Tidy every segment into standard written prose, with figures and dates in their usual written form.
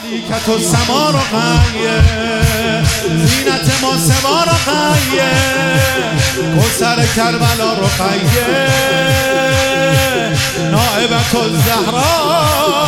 ملیکت و سما رقیه زینت ما سما رقیه کوثر کربلا رقیه نائبت الزهرا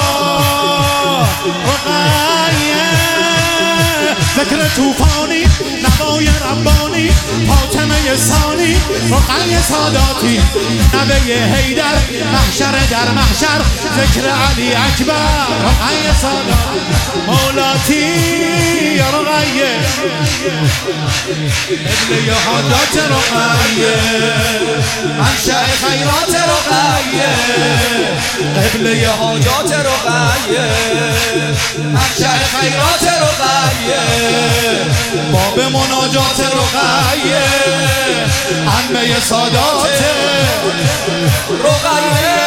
رقیه ذکر توفانی نوای ربانی فاطمه ثانی رقیه ساداتی نبی حیدر محشر در محشر ذکر علی اکبر رقیه ساداتی مولاتی یا رقیه قبله حاجات رقیه منشأ خیرات رقیه قبله حاجات رقیه منشأ خیرات رقیه باب مناجات رقیه عمه سادات رقیه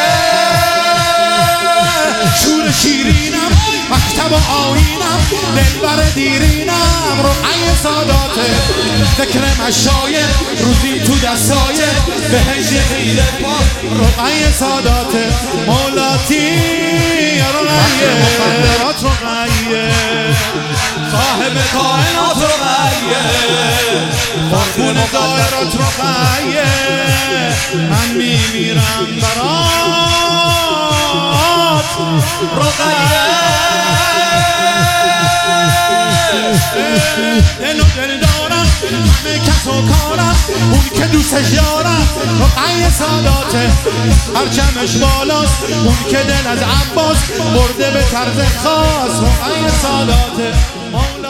شور شیرینم مکتب و آیینم دلبر دیرینم رقیه سادات ذکر مشایر روزی تو دستای به هجی غیر پا رقیه سادات مولاتی رقیه مخدرات رقیه صاحب کائنات رقیه خون دایرات رقیه من میمیرم برات رقیه دل و دل دارم همه کس و کارم اون که دوستش دارم رقیه ساداته پرچمش بالاست اون که دل از عباس برده به طرز خاص رقیه ساداته